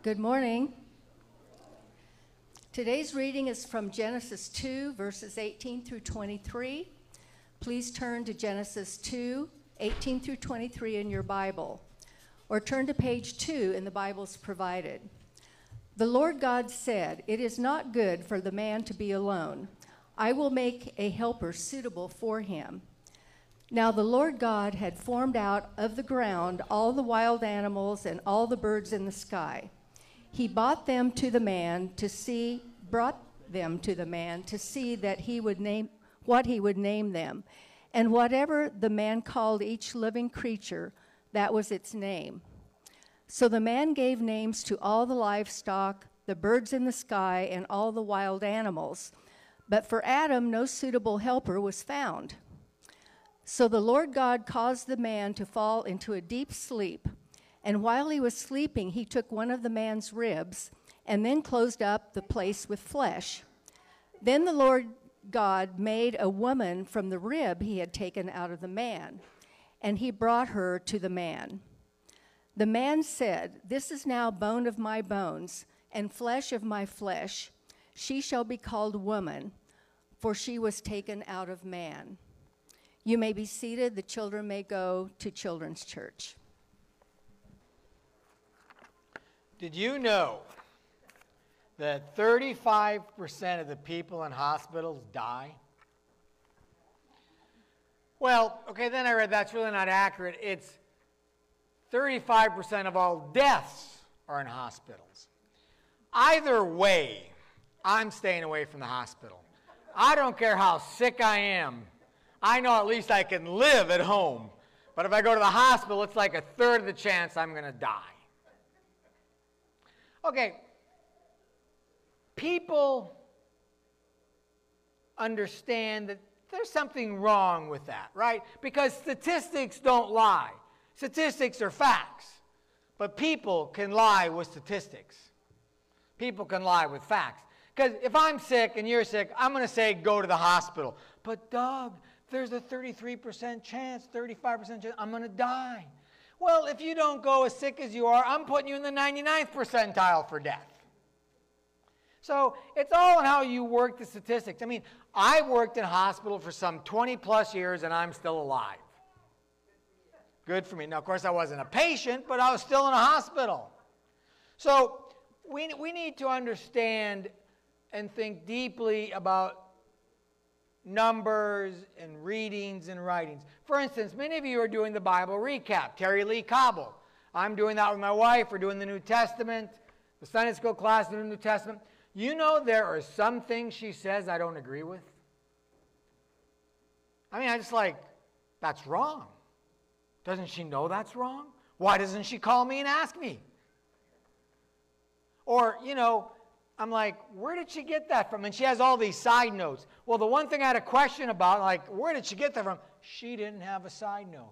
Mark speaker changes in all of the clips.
Speaker 1: Good morning. Today's reading is from Genesis 2, verses 18 through 23. Please turn to Genesis 2, 18 through 23 in your Bible, or turn to page 2 in the Bibles provided. The Lord God said, "It is not good for the man to be alone. I will make a helper suitable for him." Now the Lord God had formed out of the ground all the wild animals and all the birds in the sky. He brought them to the man to see that he would name what he would name them. And whatever the man called each living creature, that was its name. So the man gave names to all the livestock, the birds in the sky, and all the wild animals. But for Adam, no suitable helper was found. So the Lord God caused the man to fall into a deep sleep. And while he was sleeping, he took one of the man's ribs and then closed up the place with flesh. Then the Lord God made a woman from the rib he had taken out of the man, and he brought her to the man. The man said, "This is now bone of my bones and flesh of my flesh. She shall be called woman, for she was taken out of man." You may be seated. The children may go to Children's Church.
Speaker 2: Did you know that 35% of the people in hospitals die? Well, okay, then I read that's really not accurate. It's 35% of all deaths are in hospitals. Either way, I'm staying away from the hospital. I don't care how sick I am. I know at least I can live at home. But if I go to the hospital, it's like a third of the chance I'm going to die. Okay, people understand that there's something wrong with that, right? Because statistics don't lie. Statistics are facts. But people can lie with statistics. People can lie with facts. Because if I'm sick and you're sick, I'm going to say go to the hospital. But Doug, there's a 33% chance, 35% chance I'm going to die. Well, if you don't go as sick as you are, I'm putting you in the 99th percentile for death. So it's all in how you work the statistics. I mean, I worked in hospital for some 20 plus years and I'm still alive. Good for me. Now, of course, I wasn't a patient, but I was still in a hospital. So we need to understand and think deeply about numbers and readings and writings. For instance, many of you are doing the Bible recap. Terry Lee Cobble. I'm doing that with my wife. We're doing the New Testament, the Sunday school class in the New Testament. You know there are some things she says I don't agree with. I mean, I just like, that's wrong. Doesn't she know that's wrong? Why doesn't she call me and ask me? Or, you know, I'm like, where did she get that from? And she has all these side notes. Well, the one thing I had a question about, like, where did she get that from? She didn't have a side note.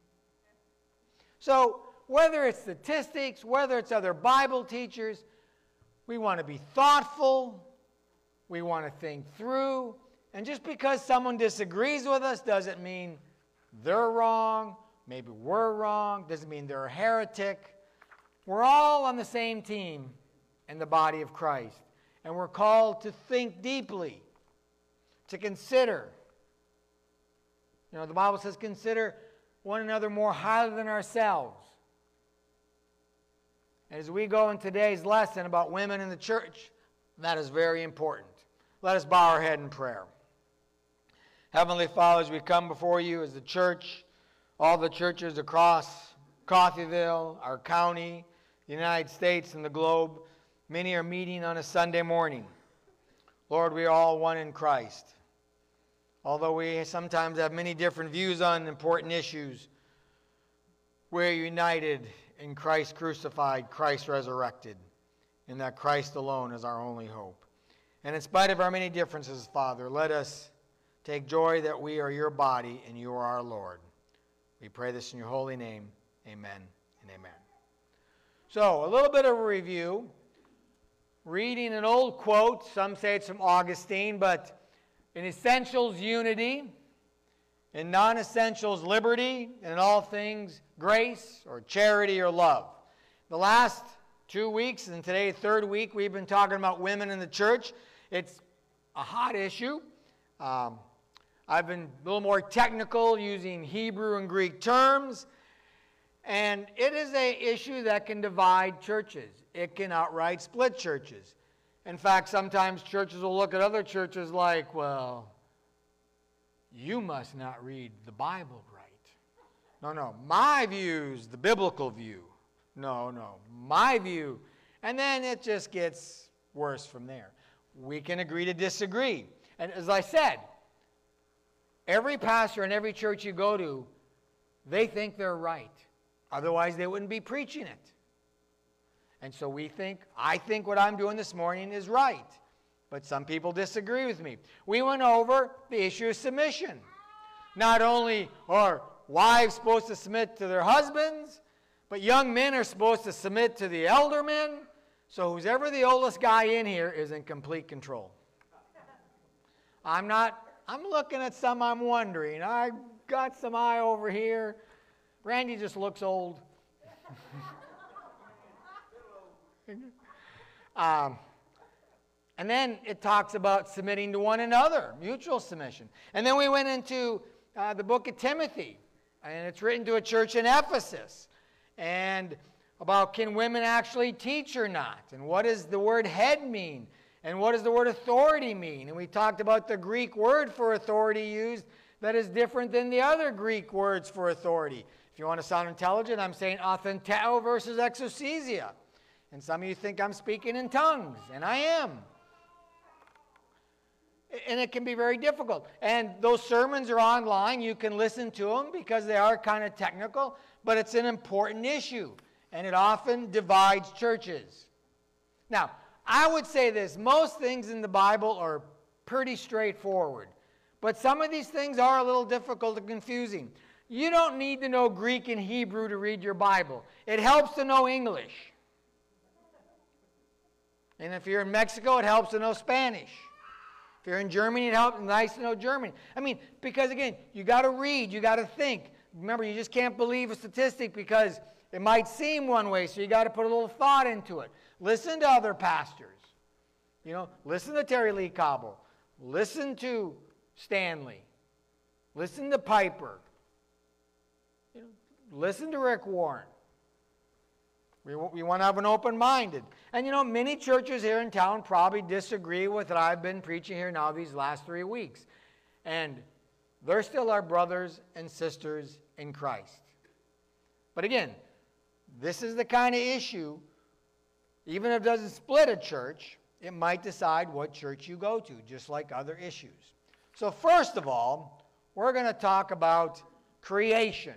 Speaker 2: So whether it's statistics, whether it's other Bible teachers, we want to be thoughtful. We want to think through. And just because someone disagrees with us doesn't mean they're wrong. Maybe we're wrong. Doesn't mean they're a heretic. We're all on the same team in the body of Christ. And we're called to think deeply, to consider. You know, the Bible says consider one another more highly than ourselves. And as we go in today's lesson about women in the church, that is very important. Let us bow our head in prayer. Heavenly Father, as we come before you as the church, all the churches across Coffeyville, our county, the United States, and the globe, many are meeting on a Sunday morning. Lord, we are all one in Christ. Although we sometimes have many different views on important issues, we're united in Christ crucified, Christ resurrected, and that Christ alone is our only hope. And in spite of our many differences, Father, let us take joy that we are your body and you are our Lord. We pray this in your holy name. Amen and amen. So, a little bit of a review. Reading an old quote, some say it's from Augustine, but in essentials, unity. In non-essentials, liberty. And in all things, grace or charity or love. The last 2 weeks, and today, third week, we've been talking about women in the church. It's a hot issue. I've been a little more technical using Hebrew and Greek terms, and it is an issue that can divide churches. It can outright split churches. In fact, sometimes churches will look at other churches like, well, you must not read the Bible right. No, my view's the biblical view. No, my view. And then it just gets worse from there. We can agree to disagree. And as I said, every pastor in every church you go to, they think they're right. Otherwise, they wouldn't be preaching it. And so I think what I'm doing this morning is right. But some people disagree with me. We went over the issue of submission. Not only are wives supposed to submit to their husbands, but young men are supposed to submit to the elder men. So who's ever the oldest guy in here is in complete control. I'm looking at some I'm wondering. I've got some eye over here. Randy just looks old. And then it talks about submitting to one another, mutual submission. And then we went into the book of Timothy, and it's written to a church in Ephesus, and about can women actually teach or not, and what does the word head mean, and what does the word authority mean. And we talked about the Greek word for authority used that is different than the other Greek words for authority. If you want to sound intelligent, I'm saying authenteo versus exousia. And some of you think I'm speaking in tongues, and I am. And it can be very difficult. And those sermons are online. You can listen to them because they are kind of technical, but it's an important issue, and it often divides churches. Now, I would say this. Most things in the Bible are pretty straightforward, but some of these things are a little difficult and confusing. You don't need to know Greek and Hebrew to read your Bible. It helps to know English. And if you're in Mexico, it helps to know Spanish. If you're in Germany, it helps. Nice to know German. Because again, you got to read, you got to think. Remember, you just can't believe a statistic because it might seem one way, so you got to put a little thought into it. Listen to other pastors. Listen to Terry Lee Cobble. Listen to Stanley. Listen to Piper. Listen to Rick Warren. We want to have an open-minded. And many churches here in town probably disagree with what I've been preaching here now these last 3 weeks. And they're still our brothers and sisters in Christ. But again, this is the kind of issue, even if it doesn't split a church, it might decide what church you go to, just like other issues. So first of all, we're going to talk about creation.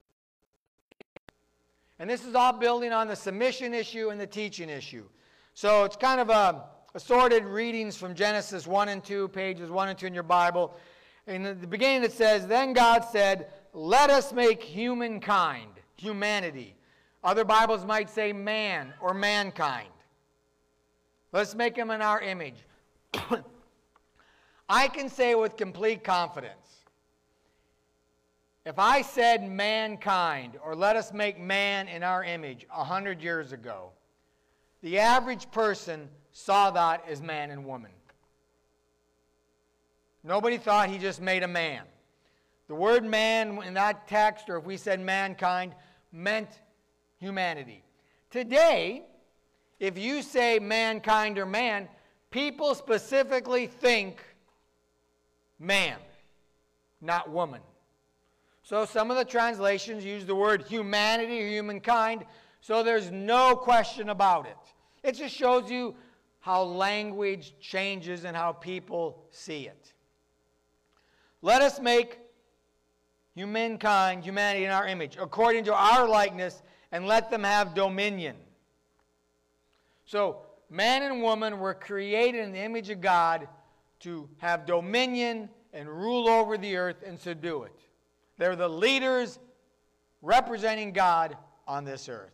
Speaker 2: And this is all building on the submission issue and the teaching issue. So it's kind of assorted readings from Genesis 1 and 2, pages 1 and 2 in your Bible. And at the beginning it says, "Then God said, let us make humankind," humanity. Other Bibles might say man or mankind. Let's make him in our image. I can say with complete confidence, if I said mankind, or let us make man in our image 100 years ago, the average person saw that as man and woman. Nobody thought he just made a man. The word man in that text, or if we said mankind, meant humanity. Today, if you say mankind or man, people specifically think man, not woman. So some of the translations use the word humanity or humankind, so there's no question about it. It just shows you how language changes and how people see it. Let us make humankind, humanity in our image, according to our likeness, and let them have dominion. So man and woman were created in the image of God to have dominion and rule over the earth and subdue it. They're the leaders representing God on this earth.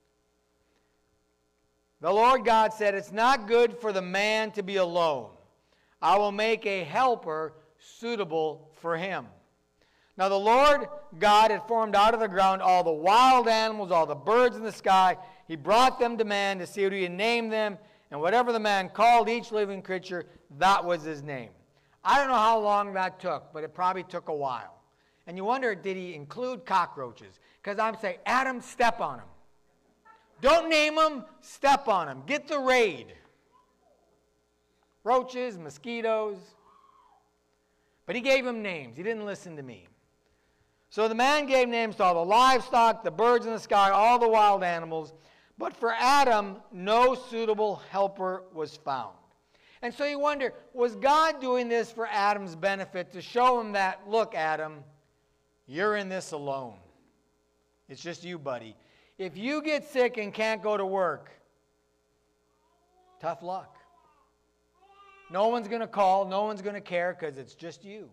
Speaker 2: The Lord God said, "It's not good for the man to be alone. I will make a helper suitable for him." Now the Lord God had formed out of the ground all the wild animals, all the birds in the sky. He brought them to man to see what he would name them, and whatever the man called each living creature, that was his name. I don't know how long that took, but it probably took a while. And you wonder, did he include cockroaches? Because I'm saying, Adam, step on them. Don't name them, step on them. Get the raid. Roaches, mosquitoes. But he gave them names. He didn't listen to me. So the man gave names to all the livestock, the birds in the sky, all the wild animals. But for Adam, no suitable helper was found. And so you wonder, was God doing this for Adam's benefit to show him that, look, Adam, you're in this alone. It's just you, buddy. If you get sick and can't go to work, tough luck. No one's going to call, no one's going to care because it's just you.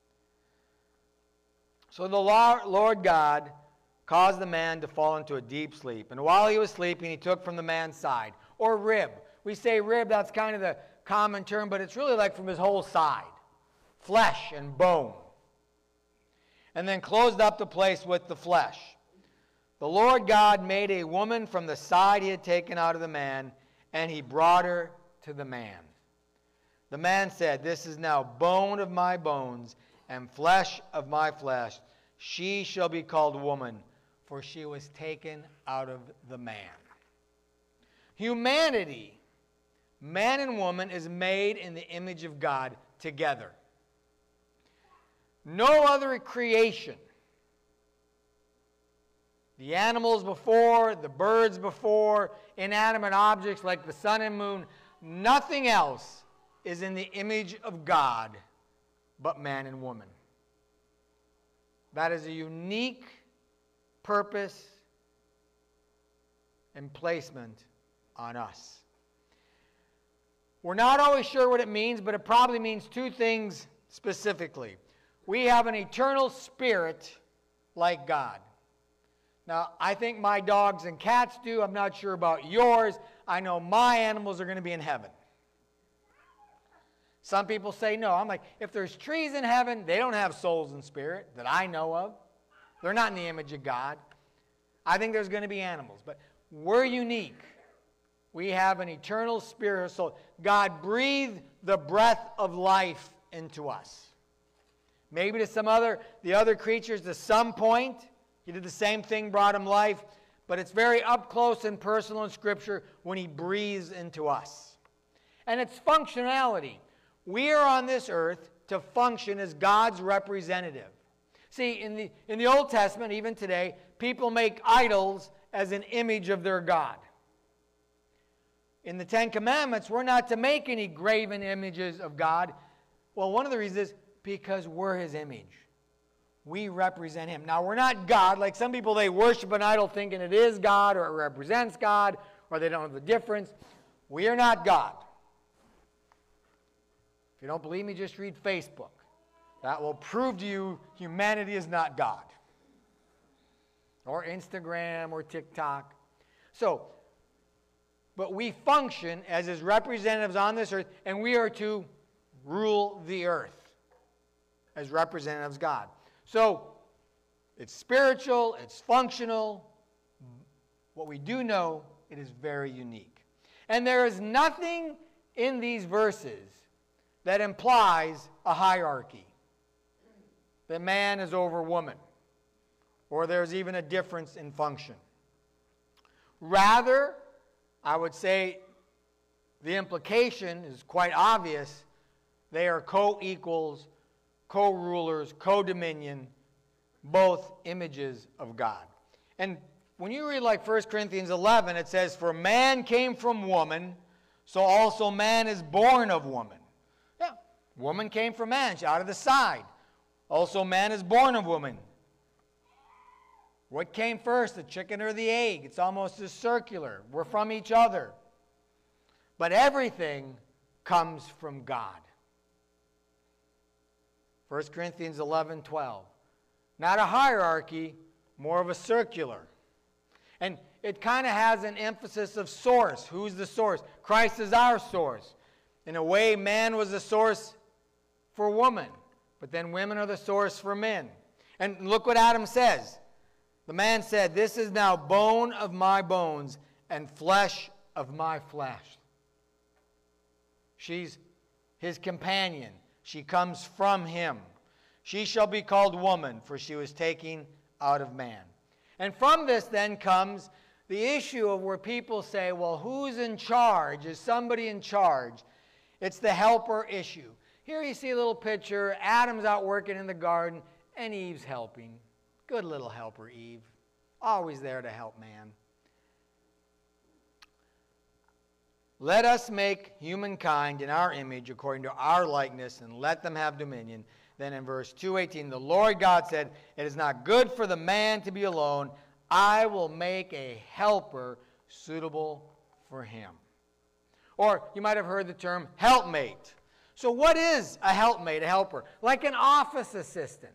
Speaker 2: So the Lord God caused the man to fall into a deep sleep. And while he was sleeping, he took from the man's side, or rib. We say rib, that's kind of the common term, but it's really like from his whole side. Flesh and bone. And then closed up the place with the flesh. The Lord God made a woman from the side he had taken out of the man, and he brought her to the man. The man said, this is now bone of my bones and flesh of my flesh. She shall be called woman, for she was taken out of the man. Humanity, man and woman, is made in the image of God together. No other creation, the animals before, the birds before, inanimate objects like the sun and moon, nothing else is in the image of God but man and woman. That is a unique purpose and placement on us. We're not always sure what it means, but it probably means two things specifically. We have an eternal spirit like God. Now, I think my dogs and cats do. I'm not sure about yours. I know my animals are going to be in heaven. Some people say no. I'm like, if there's trees in heaven, they don't have souls and spirit that I know of. They're not in the image of God. I think there's going to be animals. But we're unique. We have an eternal spirit. So God breathed the breath of life into us. Maybe to the other creatures, to some point, he did the same thing, brought him life. But it's very up close and personal in Scripture when he breathes into us. And it's functionality. We are on this earth to function as God's representative. See, in the Old Testament, even today, people make idols as an image of their God. In the Ten Commandments, we're not to make any graven images of God. Well, one of the reasons is because we're his image. We represent him. Now, we're not God. Like some people, they worship an idol thinking it is God or it represents God, or they don't know the difference. We are not God. If you don't believe me, just read Facebook. That will prove to you humanity is not God. Or Instagram or TikTok. So, but we function as his representatives on this earth, and we are to rule the earth as representatives of God. So, it's spiritual, it's functional. What we do know, it is very unique. And there is nothing in these verses that implies a hierarchy. That man is over woman. Or there's even a difference in function. Rather, I would say the implication is quite obvious. They are co-equals, co-rulers, co-dominion, both images of God. And when you read like 1 Corinthians 11, it says, for man came from woman, so also man is born of woman. Yeah, woman came from man, she's out of the side. Also man is born of woman. What came first, the chicken or the egg? It's almost as circular. We're from each other. But everything comes from God. 1 Corinthians 11:12. Not a hierarchy, more of a circular. And it kind of has an emphasis of source. Who's the source? Christ is our source. In a way, man was the source for woman. But then women are the source for men. And look what Adam says. The man said, "This is now bone of my bones and flesh of my flesh." She's his companion. She comes from him. She shall be called woman, for she was taken out of man. And from this then comes the issue of where people say, well, who's in charge? Is somebody in charge? It's the helper issue. Here you see a little picture. Adam's out working in the garden, and Eve's helping. Good little helper, Eve. Always there to help man. Let us make humankind in our image according to our likeness, and let them have dominion. Then in verse 2:18, the Lord God said, "It is not good for the man to be alone. I will make a helper suitable for him." Or you might have heard the term helpmate. So what is a helpmate, a helper? Like an office assistant.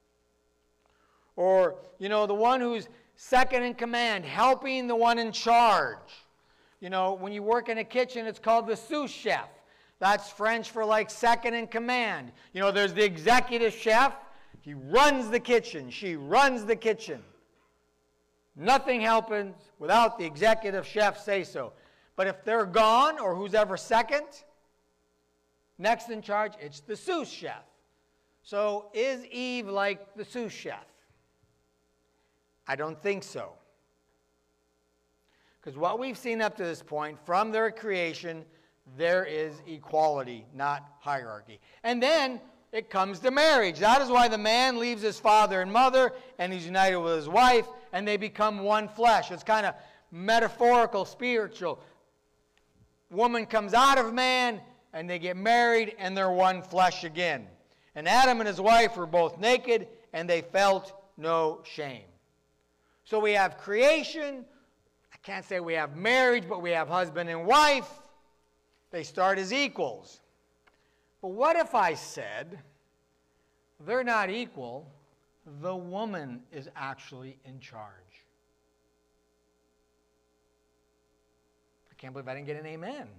Speaker 2: Or, the one who's second in command, helping the one in charge. When you work in a kitchen, it's called the sous chef. That's French for like second in command. There's the executive chef. He runs the kitchen. She runs the kitchen. Nothing happens without the executive chef say so. But if they're gone, or who's ever second, next in charge, it's the sous chef. So is Eve like the sous chef? I don't think so. Because what we've seen up to this point, from their creation, there is equality, not hierarchy. And then it comes to marriage. That is why the man leaves his father and mother, and he's united with his wife, and they become one flesh. It's kind of metaphorical, spiritual. Woman comes out of man, and they get married, and they're one flesh again. And Adam and his wife were both naked, and they felt no shame. So we have creation. I can't say we have marriage, but we have husband and wife. They start as equals. But what if I said they're not equal, the woman is actually in charge? I can't believe I didn't get an amen.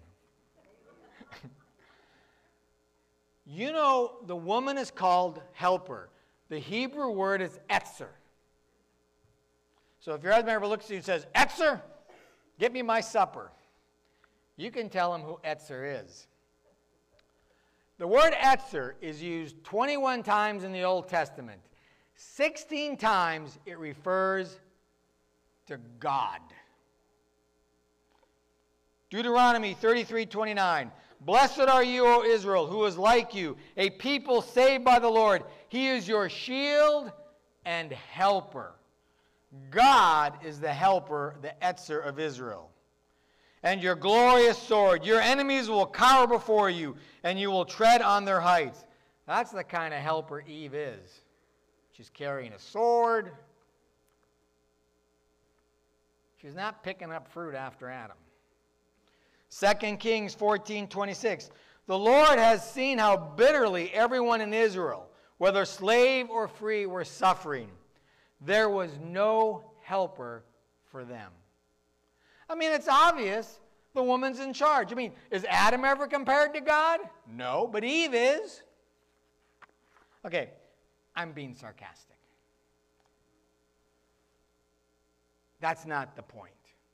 Speaker 2: The woman is called helper. The Hebrew word is etzer. So if your husband ever looks at you and says, "Etzer, get me my supper," you can tell him who etzer is. The word etzer is used 21 times in the Old Testament. 16 times it refers to God. Deuteronomy 33:29. "Blessed are you, O Israel, who is like you, a people saved by the Lord. He is your shield and helper." God is the helper, the etzer of Israel. "And your glorious sword. Your enemies will cower before you, and you will tread on their heights." That's the kind of helper Eve is. She's carrying a sword. She's not picking up fruit after Adam. 2 Kings 14:26. "The Lord has seen how bitterly everyone in Israel, whether slave or free, were suffering. There was no helper for them." It's obvious the woman's in charge. Is Adam ever compared to God? No, but Eve is. Okay, I'm being sarcastic. That's not the point.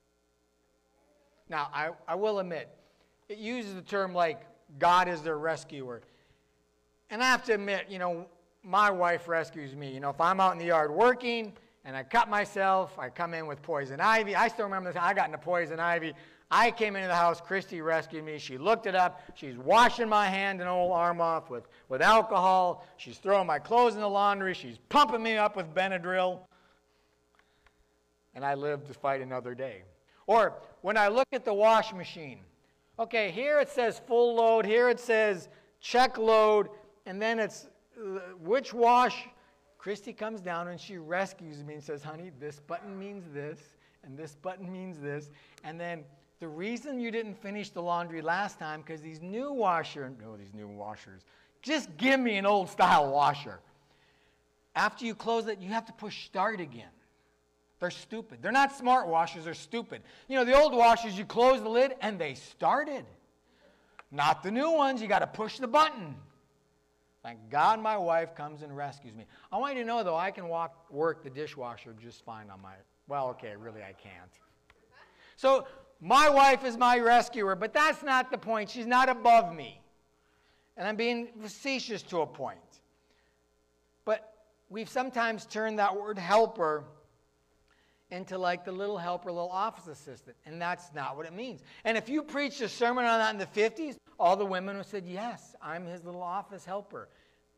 Speaker 2: Now, I will admit, it uses the term like God is their rescuer. And I have to admit, my wife rescues me. If I'm out in the yard working and I cut myself, I come in with poison ivy. I still remember this. I got into poison ivy. I came into the house. Christy rescued me. She looked it up. She's washing my hand and whole arm off with alcohol. She's throwing my clothes in the laundry. She's pumping me up with Benadryl. And I live to fight another day. Or when I look at the wash machine, okay, here it says full load. Here it says check load. And then it's which wash. Christy comes down and she rescues me and says, "Honey, this button means this, and this button means this. And then the reason you didn't finish the laundry last time, because these new washers, just give me an old style washer. After you close it, you have to push start again." They're stupid. They're not smart washers, they're stupid. The old washers, you close the lid and they started. Not the new ones, you got to push the button. Thank God my wife comes and rescues me. I want you to know, though, I can work the dishwasher just fine on my, well, okay, really I can't. So my wife is my rescuer, but that's not the point. She's not above me. And I'm being facetious to a point. But we've sometimes turned that word helper into like the little helper, little office assistant. And that's not what it means. And if you preached a sermon on that in the 50s, all the women would have said, yes, I'm his little office helper.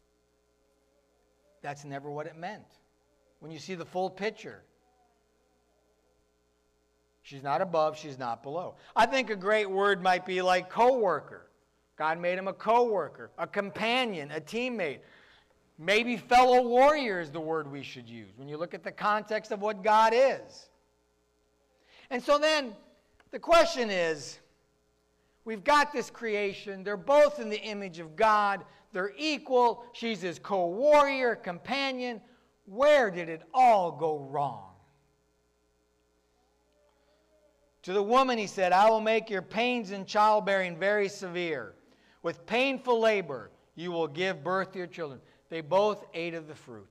Speaker 2: That's never what it meant. When you see the full picture, she's not above, she's not below. I think a great word might be like co-worker. God made him a co-worker, a companion, a teammate. Maybe fellow warrior is the word we should use when you look at the context of what God is. And so then the question is, we've got this creation. They're both in the image of God. They're equal. She's his co-warrior, companion. Where did it all go wrong? To the woman he said, I will make your pains in childbearing very severe. With painful labor you will give birth to your children. They both ate of the fruit.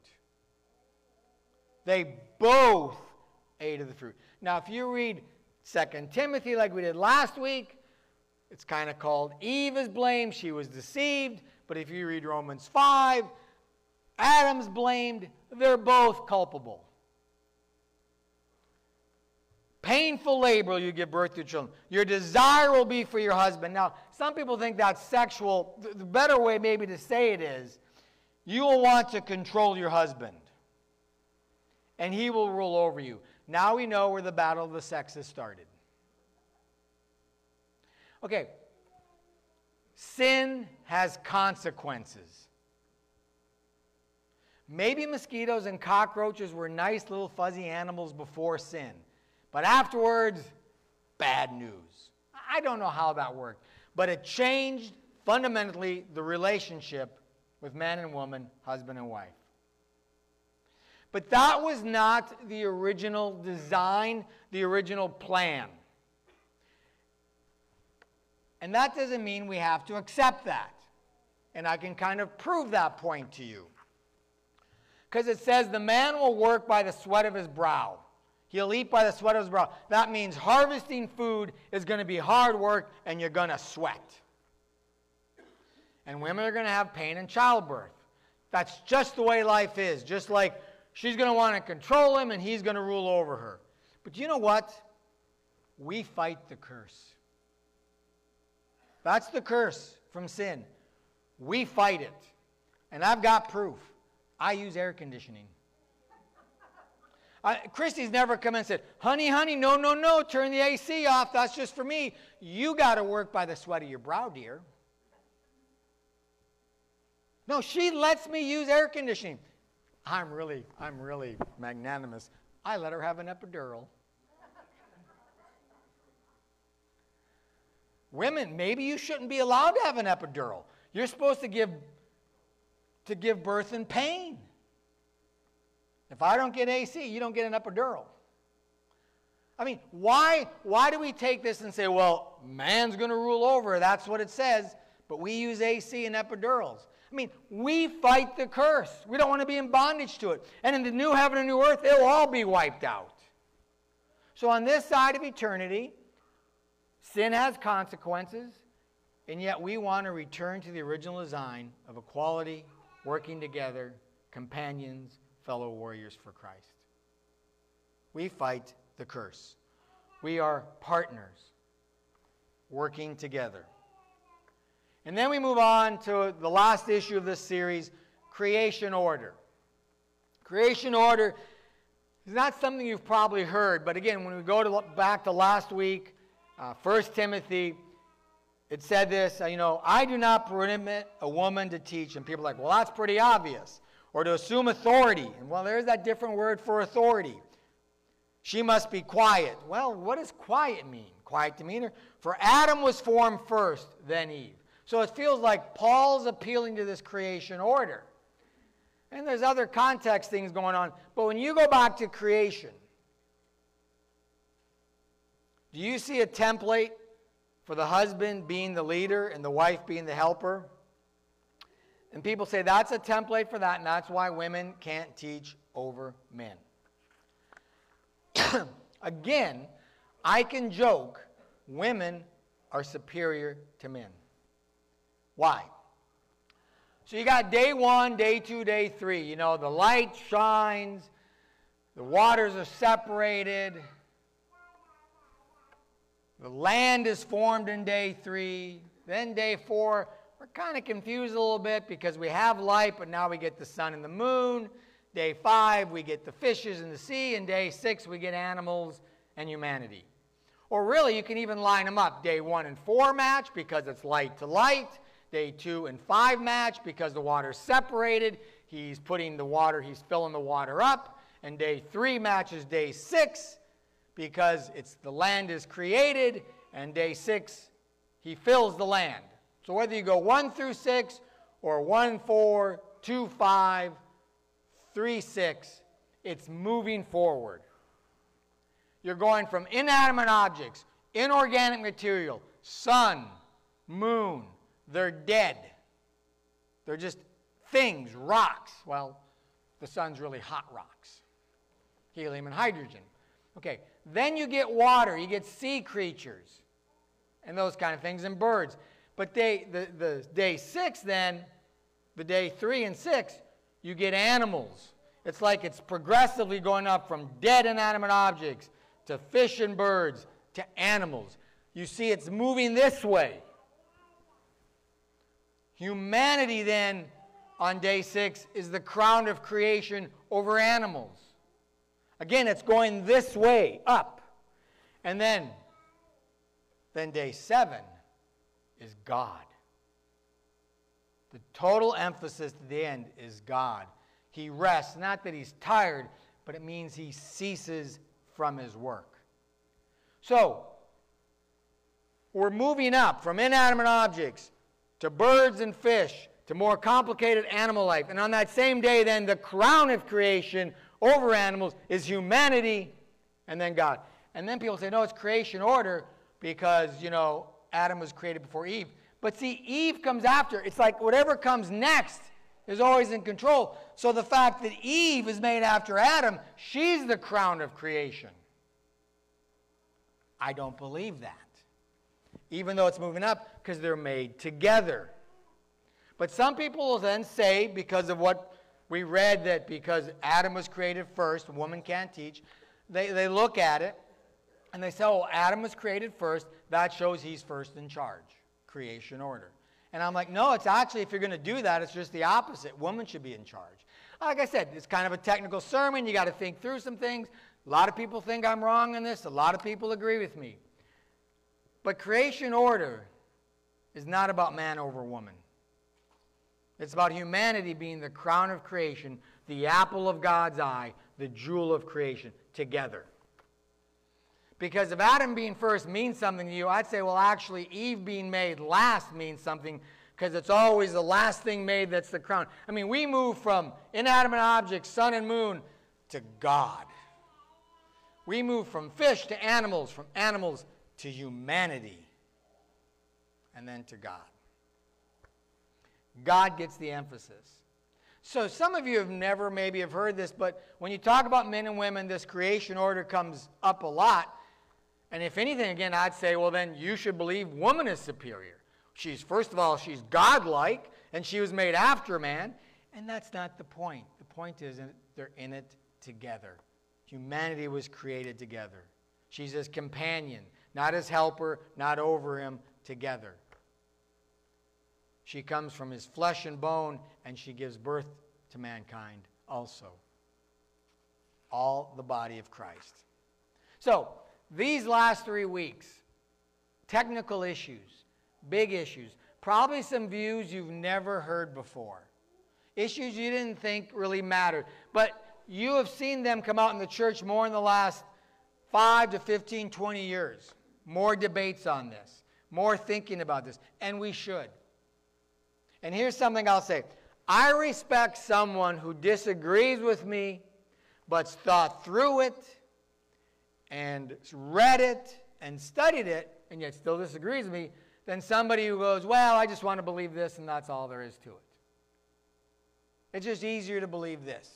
Speaker 2: They both ate of the fruit. Now, if you read 2 Timothy like we did last week, it's kind of called Eve is blamed. She was deceived. But if you read Romans 5, Adam's blamed. They're both culpable. Painful labor will you give birth to your children. Your desire will be for your husband. Now, some people think that's sexual. The better way maybe to say it is, you will want to control your husband, and he will rule over you. Now we know where the battle of the sexes started. Okay, sin has consequences. Maybe mosquitoes and cockroaches were nice little fuzzy animals before sin, but afterwards, bad news. I don't know how that worked, but it changed fundamentally the relationship with man and woman, husband and wife. But that was not the original design, the original plan. And that doesn't mean we have to accept that. And I can kind of prove that point to you. Because it says the man will work by the sweat of his brow. He'll eat by the sweat of his brow. That means harvesting food is going to be hard work and you're going to sweat. And women are going to have pain in childbirth. That's just the way life is. Just like she's going to want to control him and he's going to rule over her. But you know what? We fight the curse. That's the curse from sin. We fight it. And I've got proof. I use air conditioning. Christy's never come in and said, honey, no, turn the AC off. That's just for me. You got to work by the sweat of your brow, dear. No, she lets me use air conditioning. I'm really magnanimous. I let her have an epidural. Women, maybe you shouldn't be allowed to have an epidural. You're supposed to give birth in pain. If I don't get AC, you don't get an epidural. I mean, why do we take this and say, well, man's going to rule over her, that's what it says, but we use AC and epidurals? I mean, we fight the curse. We don't want to be in bondage to it. And in the new heaven and new earth, it'll all be wiped out. So on this side of eternity, sin has consequences, and yet we want to return to the original design of equality, working together, companions, fellow warriors for Christ. We fight the curse. We are partners working together. And then we move on to the last issue of this series, creation order. Creation order is not something you've probably heard, but again, when we go back to last week, 1 Timothy, it said this, I do not permit a woman to teach. And people are like, well, that's pretty obvious. Or to assume authority. And well, there's that different word for authority. She must be quiet. Well, what does quiet mean? Quiet demeanor? For Adam was formed first, then Eve. So it feels like Paul's appealing to this creation order. And there's other context things going on. But when you go back to creation, do you see a template for the husband being the leader and the wife being the helper? And people say that's a template for that, and that's why women can't teach over men. Again, I can joke, women are superior to men. Why? So you got day 1, day 2, day 3. You know, the light shines, the waters are separated, the land is formed in day 3. Then day 4, we're kind of confused a little bit because we have light, but now we get the sun and the moon. Day 5, we get the fishes in the sea. And day 6, we get animals and humanity. Or really, you can even line them up. Day 1 and 4 match because it's light to light. Day 2 and 5 match because the water's separated. He's filling the water up. And day 3 matches day 6 because the land is created. And day 6, he fills the land. So whether you go 1 through 6 or 1, 4, 2, 5, 3, 6, it's moving forward. You're going from inanimate objects, inorganic material, sun, moon, they're dead. They're just things, rocks. Well, the sun's really hot rocks. Helium and hydrogen. Okay, then you get water, you get sea creatures, and those kind of things, and birds. But the day 6 then, the day 3 and 6, you get animals. It's like it's progressively going up from dead inanimate objects to fish and birds to animals. You see it's moving this way. Humanity then, on day 6, is the crown of creation over animals. Again, it's going this way, up. And then day 7 is God. The total emphasis at the end is God. He rests, not that he's tired, but it means he ceases from his work. So, we're moving up from inanimate objects to birds and fish to more complicated animal life. And on that same day, then, the crown of creation over animals is humanity and then God. And then people say, no, it's creation order because, Adam was created before Eve. But see, Eve comes after. It's like whatever comes next is always in control. So the fact that Eve is made after Adam, she's the crown of creation. I don't believe that. Even though it's moving up, because they're made together. But some people will then say, because of what we read, that because Adam was created first, a woman can't teach, they look at it, and they say, oh, Adam was created first, that shows he's first in charge. Creation order. And I'm like, no, it's actually, if you're going to do that, it's just the opposite. Woman should be in charge. Like I said, it's kind of a technical sermon. You got to think through some things. A lot of people think I'm wrong in this. A lot of people agree with me. But creation order is not about man over woman. It's about humanity being the crown of creation, the apple of God's eye, the jewel of creation, together. Because if Adam being first means something to you, I'd say, well, actually, Eve being made last means something, because it's always the last thing made that's the crown. I mean, we move from inanimate objects, sun and moon, to God. We move from fish to animals, from animals to humanity, and then to God. God gets the emphasis. So some of you maybe have heard this, but when you talk about men and women, this creation order comes up a lot. And if anything, again, I'd say, well, then you should believe woman is superior. First of all, she's godlike, and she was made after man. And that's not the point. The point is they're in it together. Humanity was created together. She's his companion, not his helper, not over him, together. She comes from his flesh and bone, and she gives birth to mankind also. All the body of Christ. So, these last 3 weeks, technical issues, big issues, probably some views you've never heard before. Issues you didn't think really mattered. But you have seen them come out in the church more in the last 5 to 15, 20 years. More debates on this. More thinking about this. And we should. And here's something I'll say. I respect someone who disagrees with me, but's thought through it, and read it, and studied it, and yet still disagrees with me, than somebody who goes, well, I just want to believe this, and that's all there is to it. It's just easier to believe this.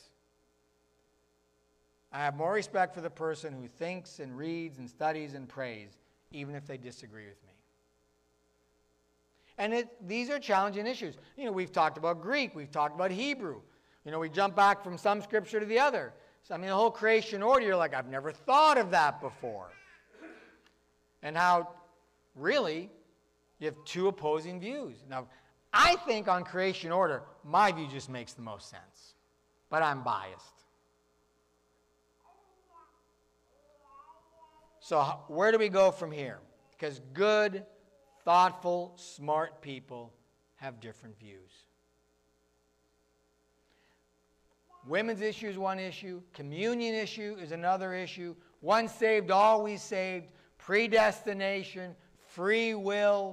Speaker 2: I have more respect for the person who thinks and reads and studies and prays, even if they disagree with me. And these are challenging issues. We've talked about Greek. We've talked about Hebrew. We jump back from some scripture to the other. So, the whole creation order, you're like, I've never thought of that before. And how, really, you have two opposing views. Now, I think on creation order, my view just makes the most sense. But I'm biased. So where do we go from here? Because good, thoughtful, smart people have different views. Women's issue is one issue. Communion issue is another issue. Once saved, always saved. Predestination, free will,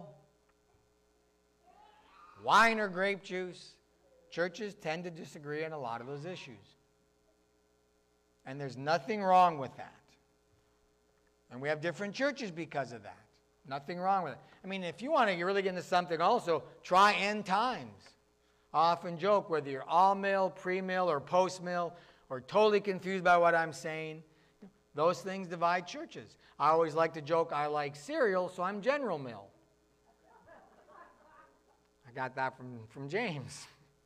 Speaker 2: wine or grape juice. Churches tend to disagree on a lot of those issues. And there's nothing wrong with that. And we have different churches because of that. Nothing wrong with it. If you want to really get into something also, try end times. I often joke whether you're all-mill, pre-mill, or post-mill, or totally confused by what I'm saying, those things divide churches. I always like to joke I like cereal, so I'm General Mill. I got that from James.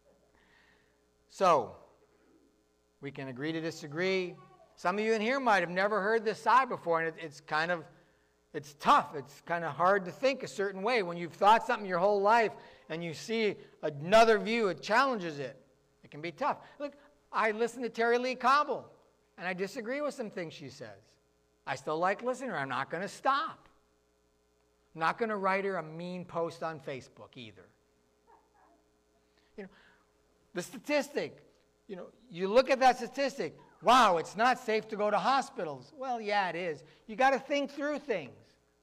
Speaker 2: So, we can agree to disagree. Some of you in here might have never heard this side before, and it's tough. It's kind of hard to think a certain way. When you've thought something your whole life and you see another view, it challenges it. It can be tough. Look, I listen to Terry Lee Cobble, and I disagree with some things she says. I still like listening to her. I'm not going to stop. I'm not going to write her a mean post on Facebook either. The statistic, you look at that statistic. Wow, it's not safe to go to hospitals. Well, yeah, it is. You got to think through things.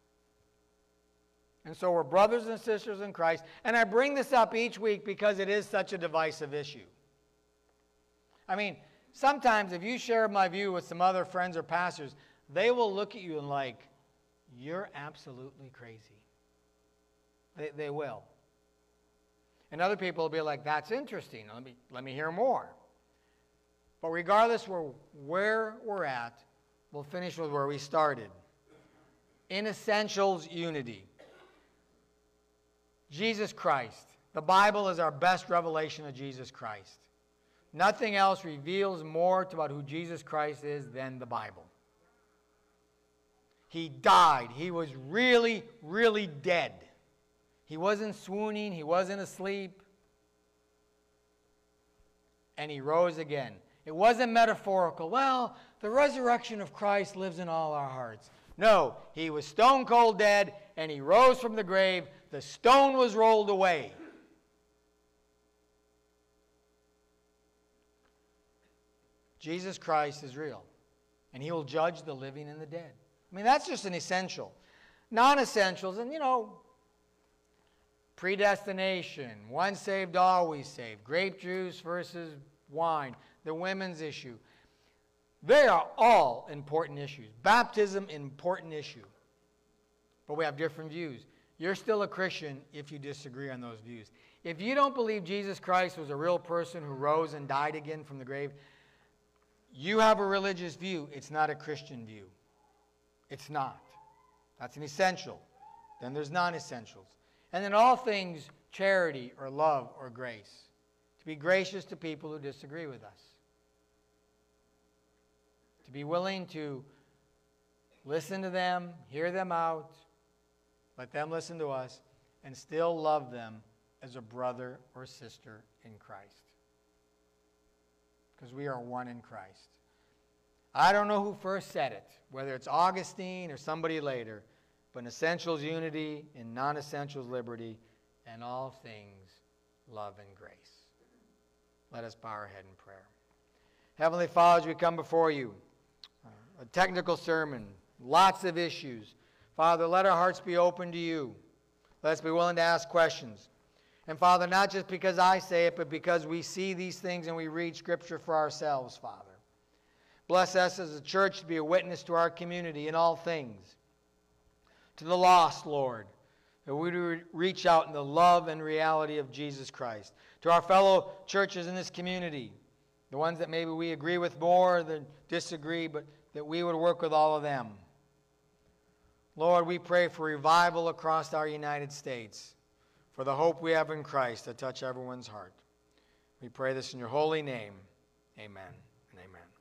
Speaker 2: And so we're brothers and sisters in Christ. And I bring this up each week because it is such a divisive issue. Sometimes if you share my view with some other friends or pastors, they will look at you and like, you're absolutely crazy. They will. And other people will be like, that's interesting. Let me hear more. But regardless where we're at, we'll finish with where we started. In essentials, unity. Jesus Christ. The Bible is our best revelation of Jesus Christ. Nothing else reveals more about who Jesus Christ is than the Bible. He died. He was really, really dead. He wasn't swooning. He wasn't asleep. And he rose again. It wasn't metaphorical. Well, the resurrection of Christ lives in all our hearts. No, he was stone cold dead, and he rose from the grave. The stone was rolled away. Jesus Christ is real, and he will judge the living and the dead. That's just an essential. Non-essentials, and predestination, once saved, always saved, grape juice versus wine, the women's issue. They are all important issues. Baptism, important issue. But we have different views. You're still a Christian if you disagree on those views. If you don't believe Jesus Christ was a real person who rose and died again from the grave, you have a religious view. It's not a Christian view. It's not. That's an essential. Then there's non-essentials. And then all things, charity or love or grace. To be gracious to people who disagree with us. To be willing to listen to them, hear them out, let them listen to us, and still love them as a brother or sister in Christ. Because we are one in Christ. I don't know who first said it, whether it's Augustine or somebody later, but in essentials, unity, in non-essentials, liberty, and all things, love and grace. Let us bow our head in prayer. Heavenly Father, as we come before you, a technical sermon, lots of issues. Father, let our hearts be open to you. Let us be willing to ask questions. And Father, not just because I say it, but because we see these things and we read Scripture for ourselves, Father. Bless us as a church to be a witness to our community in all things. To the lost, Lord, that we would reach out in the love and reality of Jesus Christ. To our fellow churches in this community, the ones that maybe we agree with more than disagree, but that we would work with all of them. Lord, we pray for revival across our United States, for the hope we have in Christ to touch everyone's heart. We pray this in your holy name. Amen and amen.